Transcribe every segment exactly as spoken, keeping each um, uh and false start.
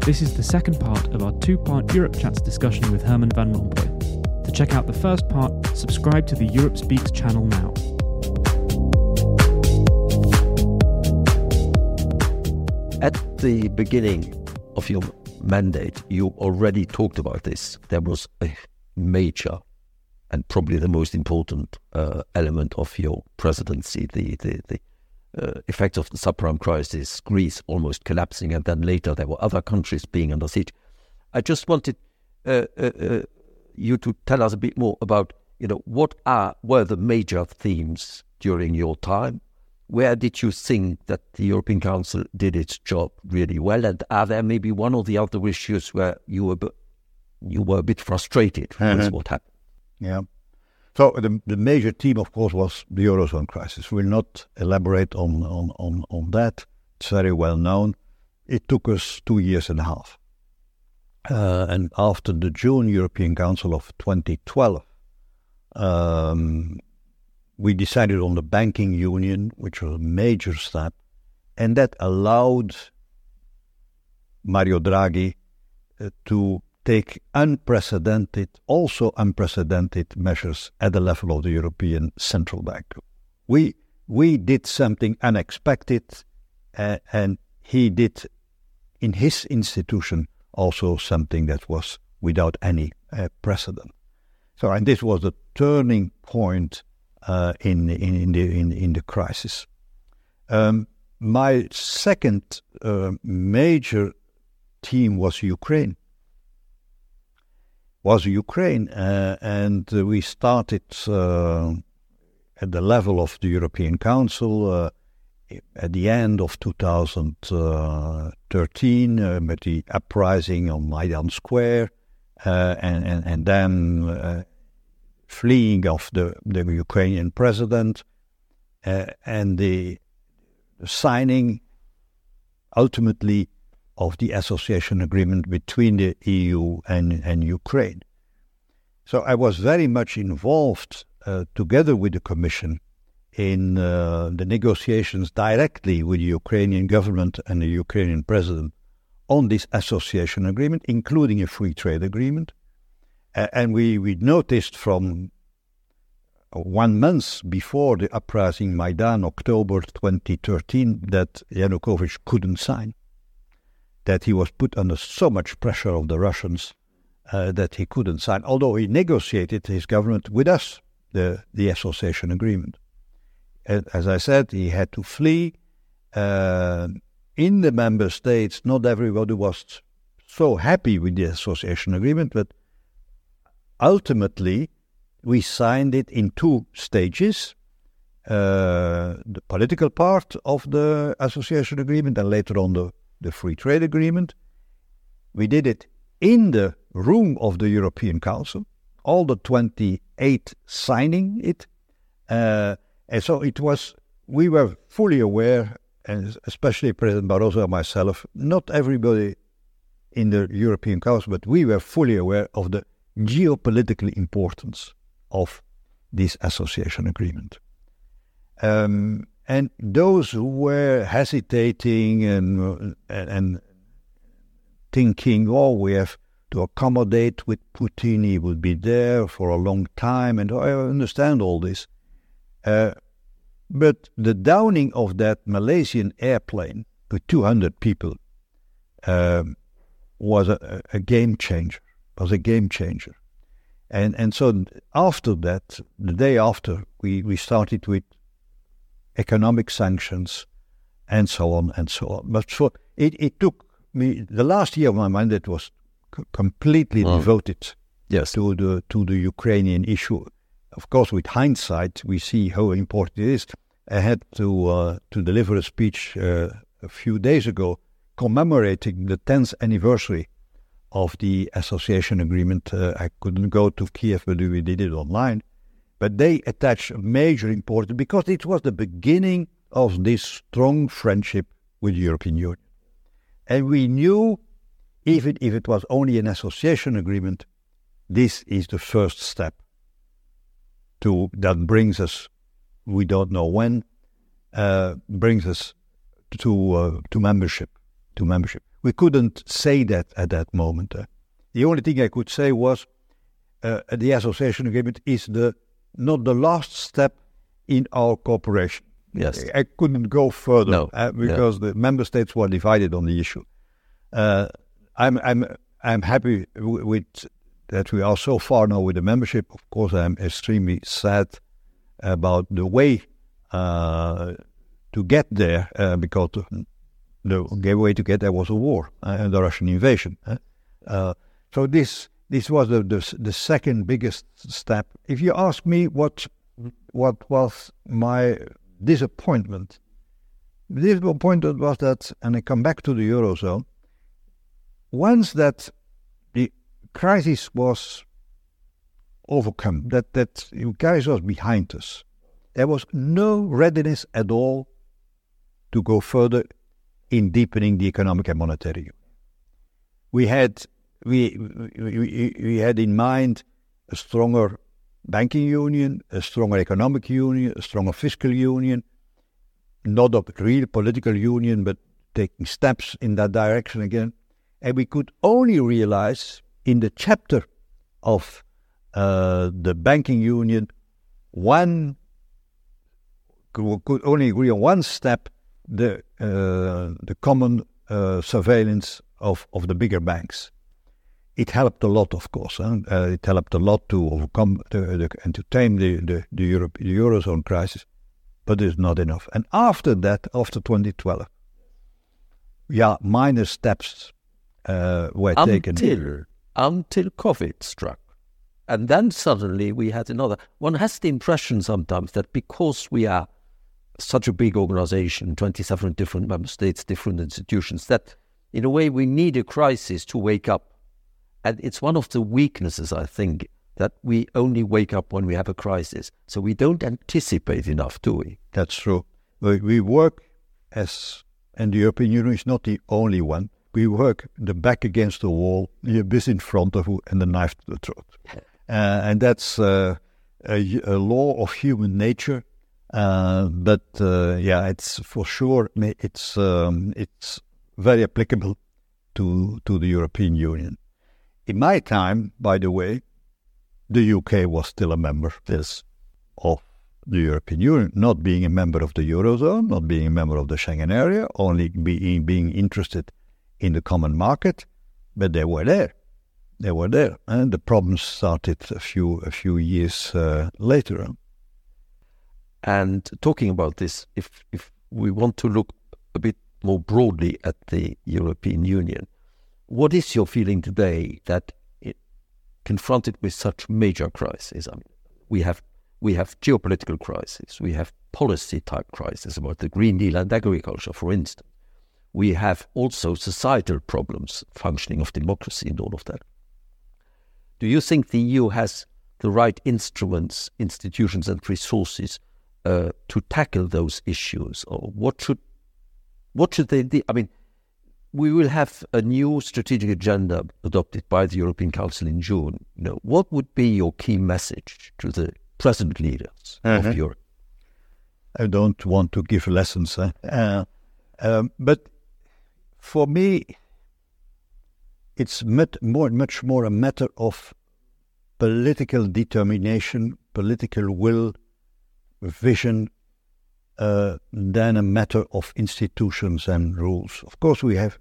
This is the second part of our two-part Europe Chats discussion with Herman Van Rompuy. To check out the first part, subscribe to the Europe Speaks channel now. At the beginning of your mandate, you already talked about this. There was a major and probably the most important uh, element of your presidency, the, the, the uh, effects of the subprime crisis, Greece almost collapsing, and then later there were other countries being under siege. I just wanted uh, uh, uh, you to tell us a bit more about, you know, what are were the major themes during your time? Where did you think that the European Council did its job really well? And are there maybe one or the other issues where you were you were a bit frustrated mm-hmm. with what happened? Yeah. So the, the major theme, of course, was the Eurozone crisis. We'll not elaborate on, on, on, on that. It's very well known. It took us two years and a half. Uh, and after the June European Council of twenty twelve, um, we decided on the banking union, which was a major step, and that allowed Mario Draghi uh, to take unprecedented, also unprecedented measures at the level of the European Central Bank. We we did something unexpected, uh, and he did, in his institution, also something that was without any uh, precedent. So, and this was the turning point uh, in, in in the in, in the crisis. Um, my second uh, major theme was Ukraine. Was Ukraine, uh, and uh, we started uh, at the level of the European Council uh, at the end of two thousand thirteen uh, with the uprising on Maidan Square, uh, and, and and then uh, fleeing of the, the Ukrainian president, uh, and the signing ultimately of the association agreement between the E U and, and Ukraine. So I was very much involved uh, together with the Commission in uh, the negotiations directly with the Ukrainian government and the Ukrainian president on this association agreement, including a free trade agreement. Uh, and we, we noticed from one month before the uprising Maidan, October twenty thirteen, that Yanukovych couldn't sign. That he was put under so much pressure of the Russians uh, that he couldn't sign, although he negotiated his government with us, the, the association agreement. And as I said, he had to flee. Uh, in the member states, not everybody was so happy with the association agreement, but ultimately we signed it in two stages. Uh, the political part of the association agreement and later on the the free trade agreement. We did it in the room of the European Council, all the twenty-eight signing it. Uh, and so it was, we were fully aware, and especially President Barroso and myself, not everybody in the European Council, but we were fully aware of the geopolitical importance of this association agreement. Um, And those who were hesitating and, and and thinking, oh, we have to accommodate with Putin, he will be there for a long time, and I understand all this. Uh, but the downing of that Malaysian airplane with two hundred people um, was a, a game changer, was a game changer. And and so after that, the day after, we, we started with economic sanctions, and so on and so on. But so it, it took me, the last year of my mandate was c- completely oh. devoted yes. to the to the Ukrainian issue. Of course, with hindsight, we see how important it is. I had to uh, to deliver a speech uh, a few days ago commemorating the tenth anniversary of the association agreement. Uh, I couldn't go to Kiev, but we did it online. But they attach major importance because it was the beginning of this strong friendship with the European Union. And we knew, even if it was only an association agreement, this is the first step to that brings us, we don't know when, uh, brings us to uh, to membership, to membership. We couldn't say that at that moment. Uh. The only thing I could say was uh, the association agreement is the not the last step in our cooperation. Yes. I couldn't go further no. uh, because yeah. the member states were divided on the issue. Uh, I'm I'm I'm happy w- with that we are so far now with the membership. Of course, I'm extremely sad about the way uh, to get there uh, because the, the way to get there was a war uh, and the Russian invasion. Uh, so this this was the, the the second biggest step. If you ask me what what was my disappointment, the disappointment was that, and I come back to the Eurozone, once that the crisis was overcome, that, that the crisis was behind us, there was no readiness at all to go further in deepening the economic and monetary union. We had we, we, we had in mind a stronger banking union, a stronger economic union, a stronger fiscal union, not a real political union, but taking steps in that direction again. And we could only realize in the chapter of uh, the banking union, one could only agree on one step, the uh, the common uh, surveillance of, of the bigger banks. It helped a lot, of course. Huh? Uh, it helped a lot to overcome the, the, and to tame the, the, the, Europe, the Eurozone crisis, but it's not enough. And after that, after twenty twelve, yeah, minor steps uh, were until, taken. Until COVID struck. And then suddenly we had another. One has the impression sometimes that because we are such a big organization, twenty-seven different member states, different institutions, that in a way we need a crisis to wake up. And it's one of the weaknesses, I think, that we only wake up when we have a crisis. So we don't anticipate enough, do we? That's true. We, we work as, and the European Union is not the only one, we work the back against the wall, the abyss in front of you, and the knife to the throat. Uh, and that's uh, a, a law of human nature. Uh, but uh, yeah, it's for sure, it's um, it's very applicable to to the European Union. In my time, by the way, the U K was still a member yes. of the European Union, not being a member of the Eurozone, not being a member of the Schengen area, only being, being interested in the common market, but they were there. They were there. And the problems started a few, a few years uh, later. And talking about this, if, if we want to look a bit more broadly at the European Union, what is your feeling today that it, confronted with such major crises? I mean, we have we have geopolitical crises, we have policy type crises about the Green Deal and agriculture, for instance. We have also societal problems, functioning of democracy and all of that. Do you think the E U has the right instruments, institutions and resources uh, to tackle those issues? Or what should what should they do? I mean, we will have a new strategic agenda adopted by the European Council in June. You know, what would be your key message to the present leaders mm-hmm. of Europe? I don't want to give lessons, huh? uh, um, but for me, it's much more, much more a matter of political determination, political will, vision, Uh, than a matter of institutions and rules. Of course, we have,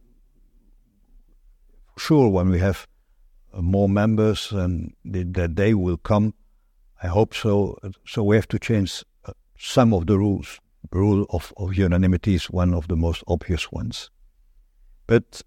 sure, when we have uh, more members and th- that they will come, I hope so. So we have to change uh, some of the rules. The rule of, of unanimity is one of the most obvious ones. But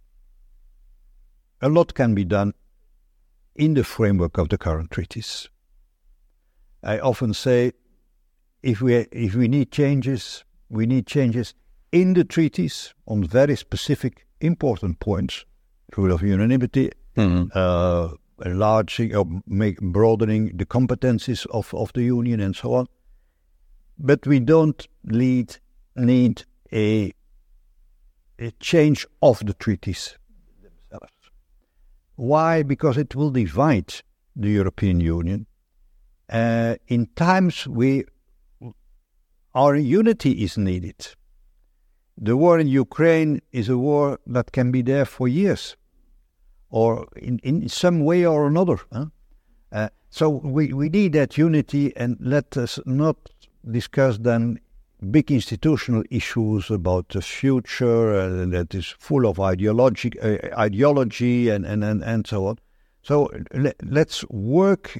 a lot can be done in the framework of the current treaties. I often say, If we if we need changes, we need changes in the treaties on very specific, important points. Rule of unanimity, mm-hmm. uh, enlarging or make, broadening the competencies of, of the union and so on. But we don't need, need a, a change of the treaties themselves. Why? Because it will divide the European Union. Uh, in times we Our unity is needed. the war in Ukraine is a war that can be there for years, or in, in some way or another. Huh? Uh, so we, we need that unity, and let us not discuss then big institutional issues about the future uh, that is full of ideology, uh, ideology and, and, and, and so on. So let, let's work,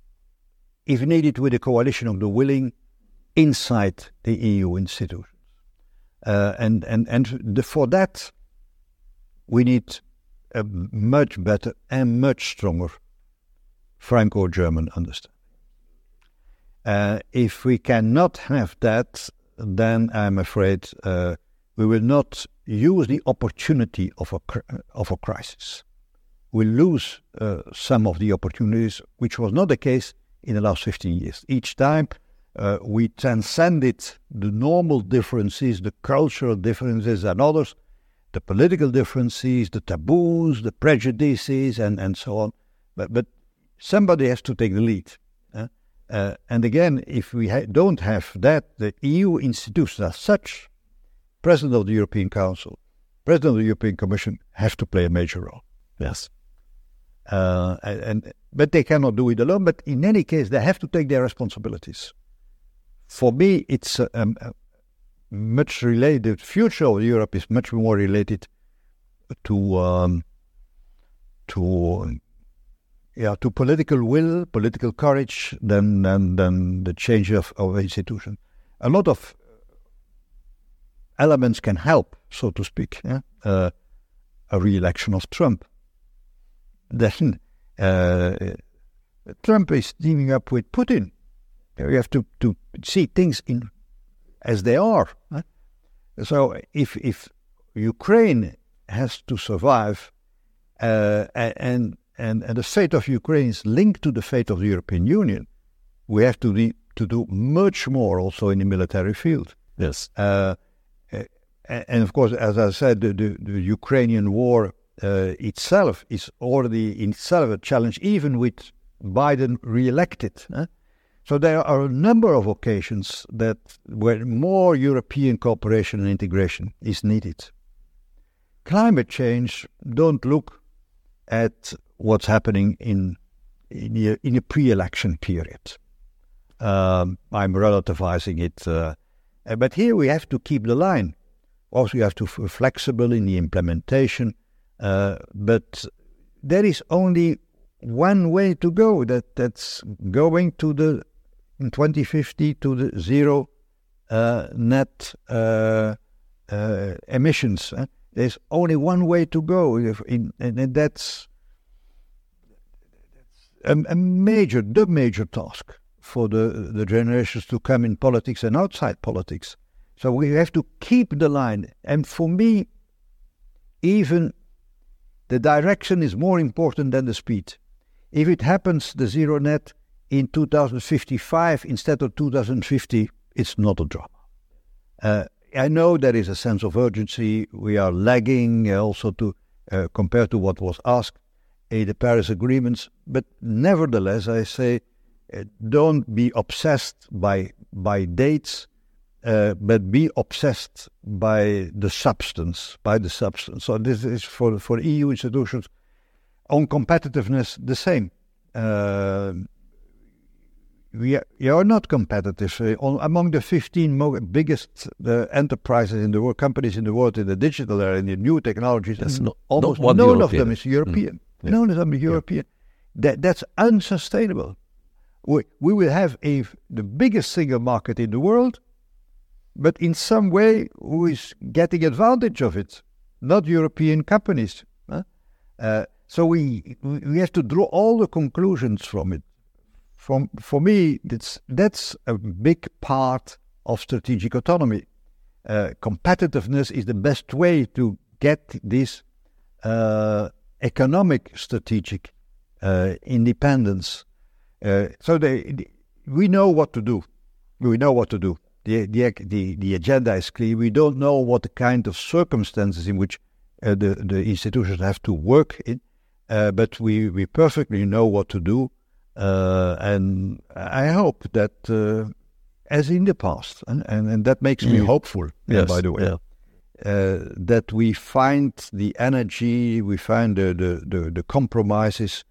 if needed, with a coalition of the willing inside the E U institutions. Uh, and and, and the, for that, we need a much better and much stronger Franco-German understanding. Uh, if we cannot have that, then I'm afraid uh, we will not use the opportunity of a of a crisis. We'll lose uh, some of the opportunities, which was not the case in the last fifteen years. Each time uh, we transcended the normal differences, the cultural differences and others, the political differences, the taboos, the prejudices, and, and so on. But, but somebody has to take the lead. Uh, uh, and again, if we ha- don't have that, the E U institutions as such, President of the European Council, President of the European Commission, have to play a major role. Yes. Uh, and but they cannot do it alone. But in any case, they have to take their responsibilities. For me, it's uh, um, uh, much related. The future of Europe is much more related to um, to yeah to political will, political courage than than, than the change of of institution. A lot of elements can help, so to speak. Yeah? Uh, a re-election of Trump. Then uh, Trump is teaming up with Putin. You have to, to see things in as they are. Huh? So if if Ukraine has to survive, uh, and, and and the fate of Ukraine is linked to the fate of the European Union, we have to be, to do much more also in the military field. Yes. Uh, and of course, as I said, the, the, the Ukrainian war Uh, itself is already in itself a challenge, even with Biden re-elected. Eh? So there are a number of occasions that where more European cooperation and integration is needed. Climate change, don't look at what's happening in in a, in a pre-election period. Um, I'm relativizing it, uh, but here we have to keep the line. Also, you have to be flexible in the implementation. Uh, but there is only one way to go. That that's going to the in twenty fifty to the zero uh, net uh, uh, emissions. Eh? There's only one way to go, in, and that's a, a major, the major task for the the generations to come in politics and outside politics. So we have to keep the line. And for me, even the direction is more important than the speed. If it happens, the zero net, in two thousand fifty-five instead of two thousand fifty, it's not a drama. Uh, I know there is a sense of urgency. We are lagging also to uh, compared to what was asked in the Paris agreements. But nevertheless, I say, uh, don't be obsessed by by dates, uh, but be obsessed by the substance, by the substance. So this is for for E U institutions. On competitiveness, the same. Uh, we, are, we are not competitive. Uh, on, among the fifteen mo- biggest uh, enterprises in the world, companies in the world in the digital area, in the new technologies, That's n- not, almost not none European. of them is European. Mm. Yeah. None of them is European. Yeah. That, that's unsustainable. We, we will have a, the biggest single market in the world, but in some way, who is getting advantage of it? Not European companies. Huh? Uh, So we we have to draw all the conclusions from it. From for me, that's that's a big part of strategic autonomy. Uh, competitiveness is the best way to get this uh, economic strategic uh, independence. Uh, so they, the, we know what to do. We know what to do. The, the the the agenda is clear. We don't know what the kind of circumstances in which uh, the the institutions have to work in. Uh, but we, we perfectly know what to do, uh, and I hope that, uh, as in the past, and, and, and that makes me Mm. hopeful, Yes, uh, by the way, yeah. uh, that we find the energy, we find the the, the, the compromises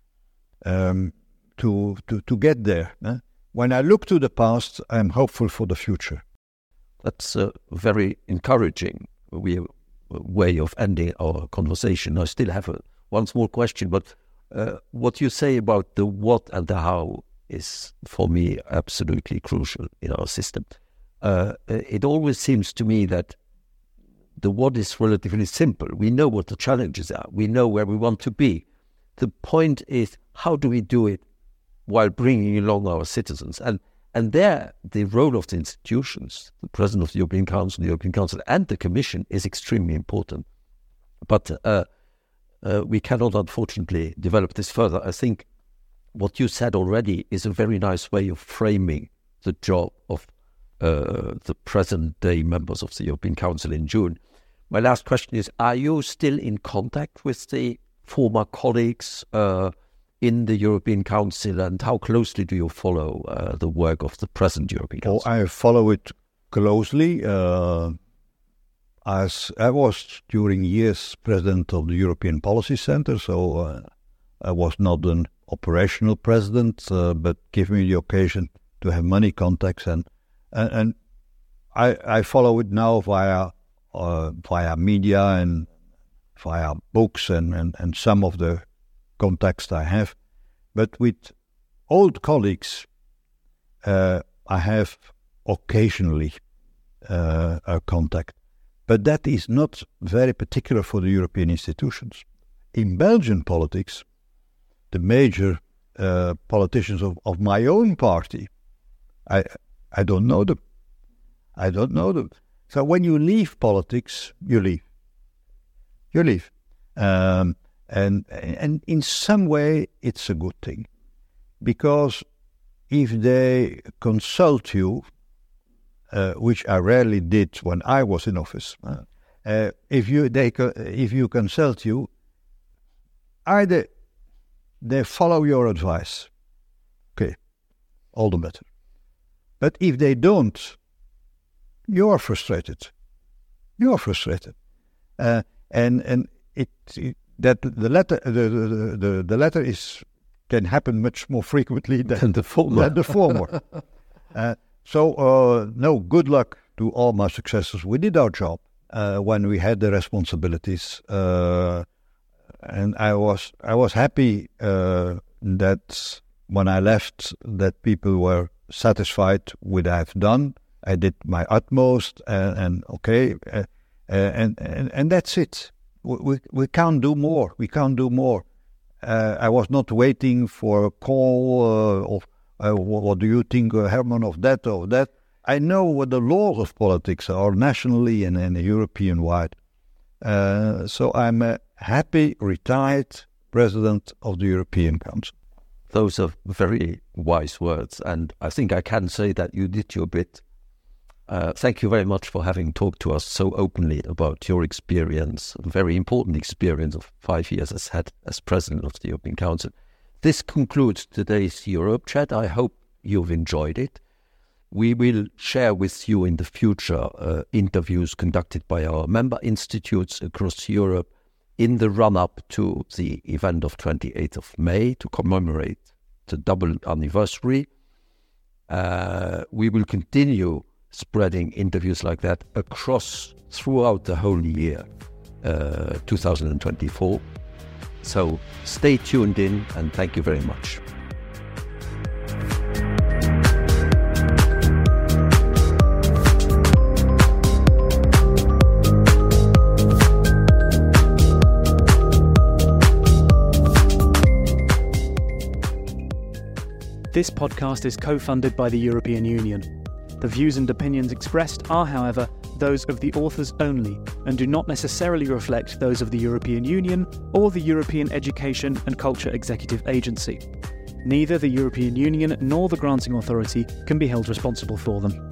um, to, to to get there. Eh? When I look to the past, I'm hopeful for the future. That's a very encouraging way of ending our conversation. I still have a, one small question, but uh, what you say about the what and the how is, for me, absolutely crucial in our system. Uh, it always seems to me that the what is relatively simple. We know what the challenges are. We know where we want to be. The point is, how do we do it while bringing along our citizens? And And there, the role of the institutions, the President of the European Council, the European Council, and the Commission is extremely important. But uh, uh, we cannot, unfortunately, develop this further. I think what you said already is a very nice way of framing the job of uh, the present-day members of the European Council in June. My last question is, are you still in contact with the former colleagues uh, in the European Council, and how closely do you follow uh, the work of the present European Council? Oh, I follow it closely. Uh, as I was during years president of the European Policy Center, so uh, I was not an operational president, uh, but gave me the occasion to have many contacts, and and, and I, I follow it now via uh, via media and via books and, and, and some of the context I have, but with old colleagues, uh, I have occasionally uh, a contact, but that is not very particular for the European institutions. In Belgian politics, the major uh, politicians of, of my own party, I I don't know them. I don't know them. So when you leave politics, you leave. You leave. Um, And and in some way, it's a good thing, because if they consult you, uh, which I rarely did when I was in office, uh, uh, if you they if you consult you, either they follow your advice, okay, all the better. But if they don't, you are frustrated. You are frustrated, uh, and and it. it That the letter, the, the the the letter is can happen much more frequently than, than the former. Than the former. uh, so uh, no, good luck to all my successors. We did our job uh, when we had the responsibilities, uh, and I was I was happy uh, that when I left, that people were satisfied with what I've done. I did my utmost, and, and okay, uh, and, and and that's it. We, we can't do more. We can't do more. Uh, I was not waiting for a call uh, of, uh, what do you think, uh, Herman, of that or that. I know what the laws of politics are, nationally and, and European-wide. Uh, so I'm a happy, retired president of the European Council. Those are very wise words, and I think I can say that you did your bit. Uh, thank you very much for having talked to us so openly about your experience, a very important experience of five years as head, as president of the European Council. This concludes today's Europe Chat. I hope you've enjoyed it. We will share with you in the future uh, interviews conducted by our member institutes across Europe in the run-up to the event of twenty-eighth of May to commemorate the double anniversary. Uh, we will continue spreading interviews like that across throughout the whole year uh, two thousand twenty-four. So stay tuned in, and thank you very much. This podcast is co-funded by the European Union. The views and opinions expressed are, however, those of the authors only and do not necessarily reflect those of the European Union or the European Education and Culture Executive Agency. Neither the European Union nor the granting authority can be held responsible for them.